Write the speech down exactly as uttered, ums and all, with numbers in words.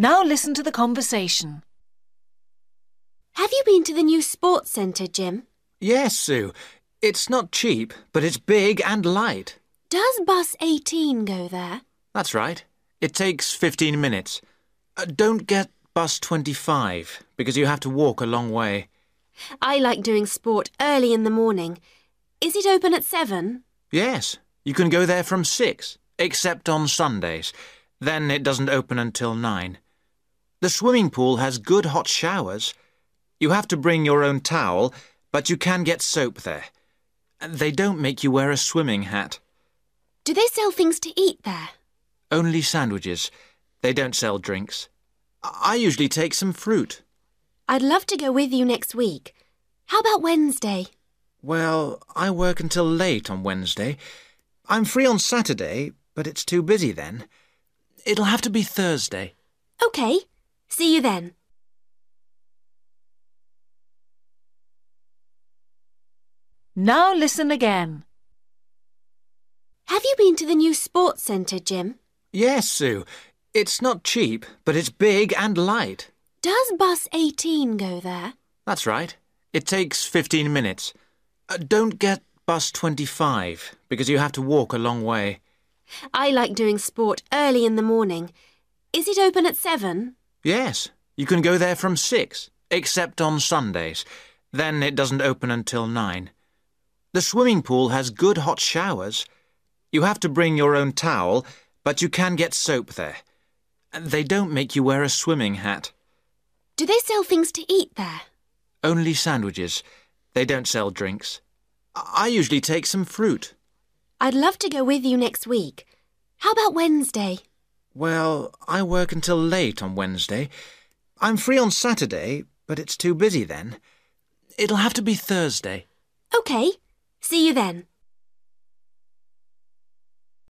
Now listen to the conversation. Have you been to the new sports centre, Jim? Yes, Sue. It's not cheap, but it's big and light. Does bus eighteen go there? That's right. It takes fifteen minutes. Uh, don't get bus twenty-five, because you have to walk a long way. I like doing sport early in the morning. Is it open at seven? Yes, you can go there from six, except on Sundays. Then it doesn't open until nine. The swimming pool has good hot showers. You have to bring your own towel, but you can get soap there. They don't make you wear a swimming hat. Do they sell things to eat there? Only sandwiches. They don't sell drinks. I usually take some fruit. I'd love to go with you next week. How about Wednesday? Well, I work until late on Wednesday. I'm free on Saturday, but it's too busy then. It'll have to be Thursday. OK. See you then. Now listen again. Have you been to the new sports centre, Jim? Yes, Sue. It's not cheap, but it's big and light. Does bus eighteen go there? That's right. It takes fifteen minutes. Uh, don't get bus twenty-five, because you have to walk a long way. I like doing sport early in the morning. Is it open at seven? Yes, you can go there from six, except on Sundays. Then it doesn't open until nine. The swimming pool has good hot showers. You have to bring your own towel, but you can get soap there. They don't make you wear a swimming hat. Do they sell things to eat there? Only sandwiches. They don't sell drinks. I usually take some fruit. I'd love to go with you next week. How about Wednesday? Well, I work until late on Wednesday. I'm free on Saturday, but it's too busy then. It'll have to be Thursday. OK. See you then.